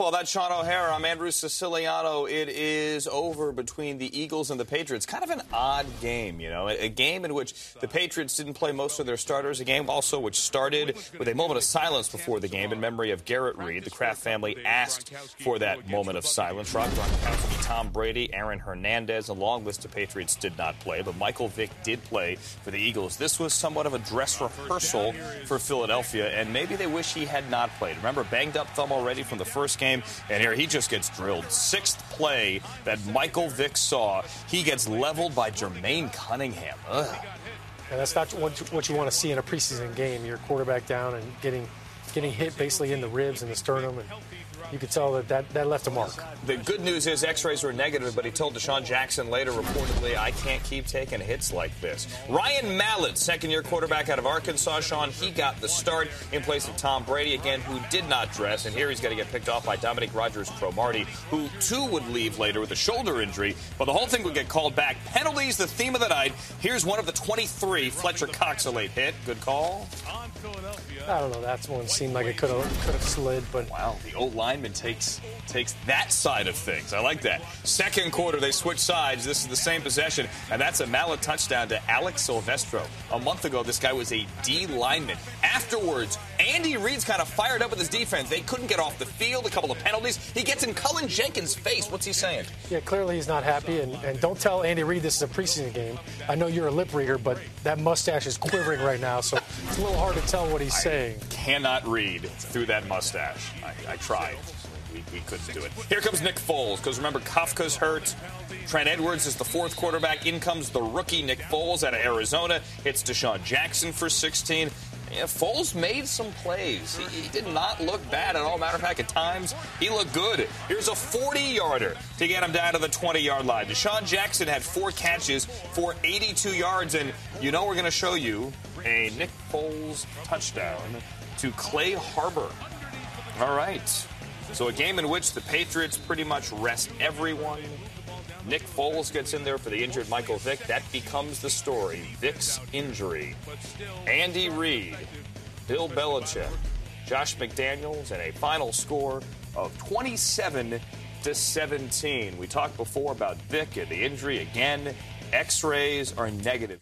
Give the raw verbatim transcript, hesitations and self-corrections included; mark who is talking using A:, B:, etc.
A: football. That's Sean O'Hara. I'm Andrew Siciliano. It is over between the Eagles and the Patriots. Kind of an odd game, you know, a game in which the Patriots didn't play most of their starters, a game also which started with a moment of silence before the game in memory of Garrett Reed. The Kraft family asked for that moment of silence. Rob Gronkowski, Tom Brady, Aaron Hernandez, a long list of Patriots did not play, but Michael Vick did play for the Eagles. This was somewhat of a dress rehearsal for Philadelphia, and maybe they wish he had not played. Remember, banged up thumb already from the first game, and here he just gets drilled. Sixth play that Michael Vick saw, he gets leveled by Jermaine Cunningham. Ugh.
B: And that's not what you, what you want to see in a preseason game. Your quarterback down and getting getting hit basically in the ribs and the sternum, and you could tell that that, that left a mark.
A: The good news is x-rays were negative, but he told Deshaun Jackson later, reportedly, I can't keep taking hits like this. Ryan Mallett, second-year quarterback out of Arkansas, Sean, he got the start in place of Tom Brady, again, who did not dress, and here he's going to get picked off by Dominic Rodgers-Cromartie, who, too, would leave later with a shoulder injury, but the whole thing would get called back. Penalties, the theme of the night. Here's one of the twenty-three. Fletcher Cox, a late hit. Good call.
B: I don't know. That one seemed like it could have could have slid, but
A: wow, the old lineman takes takes that side of things. I like that. Second quarter, they switch sides. This is the same possession, and that's a Mallett touchdown to Alex Silvestro. A month ago, this guy was a D lineman. Afterwards, Andy Reid's kind of fired up with his defense. They couldn't get off the field. A couple of penalties. He gets in Cullen Jenkins' face. What's he saying?
B: Yeah, clearly he's not happy. And, and don't tell Andy Reid this is a preseason game. I know you're a lip reader, but that mustache is quivering right now, so it's a little hard to tell what he's
A: I
B: saying.
A: Cannot read through that mustache. I, I tried. We, we couldn't do it. Here comes Nick Foles, because remember, Kafka's hurt. Trent Edwards is the fourth quarterback. In comes the rookie Nick Foles out of Arizona. Hits Deshaun Jackson for sixteen. Yeah, Foles made some plays. He, he did not look bad at all. Matter of fact, at times, he looked good. Here's a forty-yarder to get him down to the twenty-yard line. Deshaun Jackson had four catches for eighty-two yards, and you know we're going to show you a Nick Foles touchdown to Clay Harbor. All right. So a game in which the Patriots pretty much rest everyone. Nick Foles gets in there for the injured Michael Vick. That becomes the story. Vick's injury. Andy Reid, Bill Belichick, Josh McDaniels, and a final score of twenty-seven to seventeen. We talked before about Vick and the injury. Again, x-rays are negative.